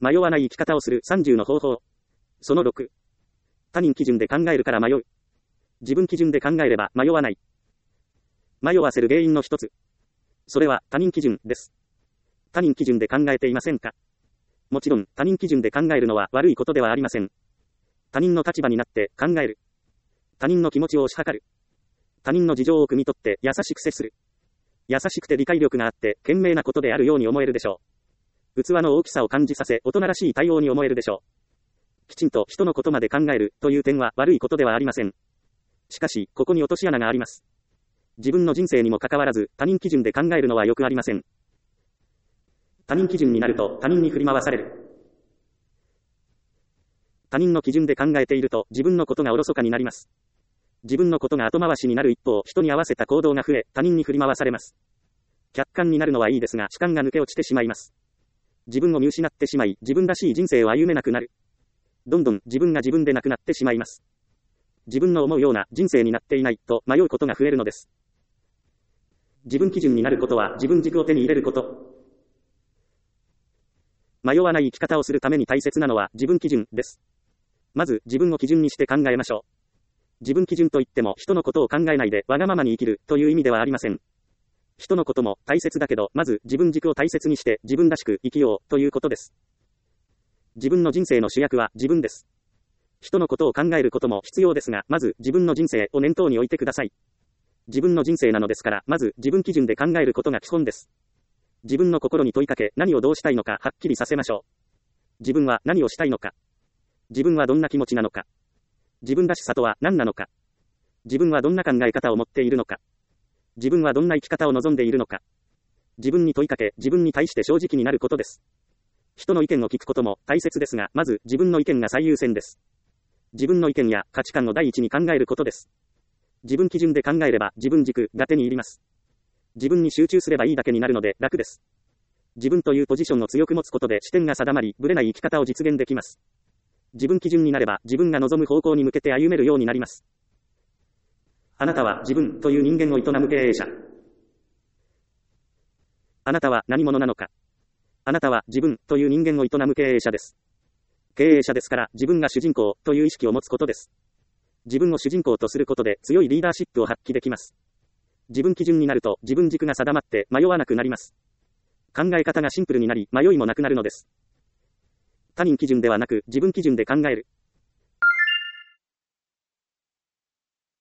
迷わない生き方をする30の方法。その6。他人基準で考えるから迷う。自分基準で考えれば迷わない。迷わせる原因の一つ。それは他人基準です。他人基準で考えていませんか？もちろん他人基準で考えるのは悪いことではありません。他人の立場になって考える。他人の気持ちを推し量る。他人の事情を汲み取って優しく接する。優しくて理解力があって賢明なことであるように思えるでしょう。器の大きさを感じさせ大人らしい対応に思えるでしょう。きちんと人のことまで考えるという点は悪いことではありません。しかし、ここに落とし穴があります。自分の人生にもかかわらず他人基準で考えるのはよくありません。他人基準になると他人に振り回される。他人の基準で考えていると自分のことがおろそかになります。自分のことが後回しになる一方、人に合わせた行動が増え、他人に振り回されます。客観になるのはいいですが、主観が抜け落ちてしまいます。自分を見失ってしまい、自分らしい人生を歩めなくなる。どんどん自分が自分でなくなってしまいます。自分の思うような人生になっていないと迷うことが増えるのです。自分基準になることは自分軸を手に入れること。迷わない生き方をするために大切なのは自分基準です。まず自分を基準にして考えましょう。自分基準といっても人のことを考えないでわがままに生きるという意味ではありません。人のことも大切だけど、まず自分軸を大切にして自分らしく生きようということです。自分の人生の主役は自分です。人のことを考えることも必要ですが、まず自分の人生を念頭に置いてください。自分の人生なのですから、まず自分基準で考えることが基本です。自分の心に問いかけ、何をどうしたいのかはっきりさせましょう。自分は何をしたいのか。自分はどんな気持ちなのか。自分らしさとは何なのか。自分はどんな考え方を持っているのか。自分はどんな生き方を望んでいるのか。自分に問いかけ、自分に対して正直になることです。人の意見を聞くことも大切ですが、まず自分の意見が最優先です。自分の意見や価値観を第一に考えることです。自分基準で考えれば自分軸が手に入ります。自分に集中すればいいだけになるので楽です。自分というポジションを強く持つことで視点が定まり、ぶれない生き方を実現できます。自分基準になれば自分が望む方向に向けて歩めるようになります。あなたは自分という人間を営む経営者。あなたは何者なのか。あなたは自分という人間を営む経営者です。経営者ですから自分が主人公という意識を持つことです。自分を主人公とすることで強いリーダーシップを発揮できます。自分基準になると自分軸が定まって迷わなくなります。考え方がシンプルになり迷いもなくなるのです。他人基準ではなく自分基準で考える。